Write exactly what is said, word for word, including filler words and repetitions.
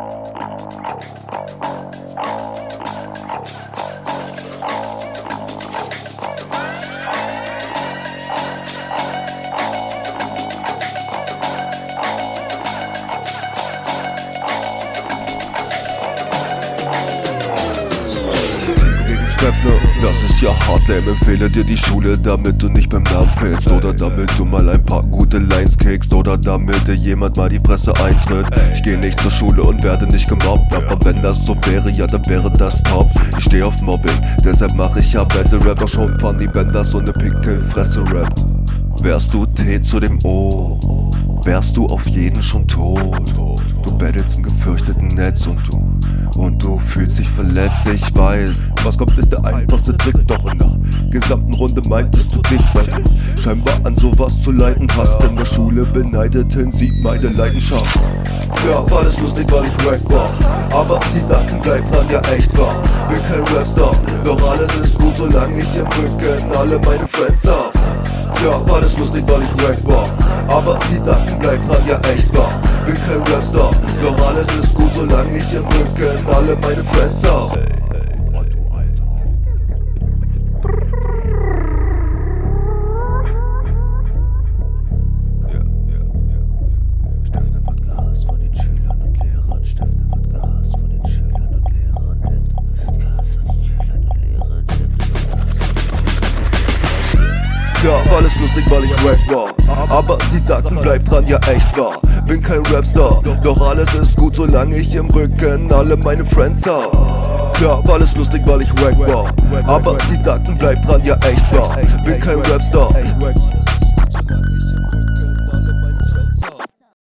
Das ist ja hart, Lame, empfehle dir die Schule, damit du nicht beim Namen fehlst. Oder damit du mal ein paar gute Lines kickst. Oder damit dir jemand mal die Fresse eintritt. Ich geh nicht zur Schule und werde nicht gemobbt, aber wenn das so wäre, ja dann wäre das top. Ich steh auf Mobbing, deshalb mach ich ja Battle Rap. Doch schon funny, wenn das so ne Pickelfresse rappt. Wärst du T zu dem O, wärst du auf jeden schon tot. Du battlest im gefürchteten Netz und du Und du fühlst dich verletzt, ich weiß. Was kommt, ist der einfachste Trick, doch in der gesamten Runde meintest du dich, weil du scheinbar an sowas zu leiden hast. In der Schule beneideten sie meine Leidenschaft. Ja, war das lustig, weil ich wack war, aber sie sagten, bleib dran, ja echt wahr. Bin kein Rapstar, doch alles ist gut, solange ich im Rücken alle meine Friends hab. Ja, war das lustig, weil ich wack war, aber sie sagten, bleib dran, ja echt wahr. Bin kein Rapstar, doch alles ist gut, solange ich im Rücken alle meine Friends hab. Ja, war alles lustig, weil ich wack war, aber sie sagten, bleib dran, ja echt wahr. Bin kein Rapstar, doch alles ist gut, solange ich im Rücken alle meine Friends hab. Ja, war alles lustig, weil ich wack war, aber sie sagten, bleib dran, ja echt wahr. Bin kein Rapstar.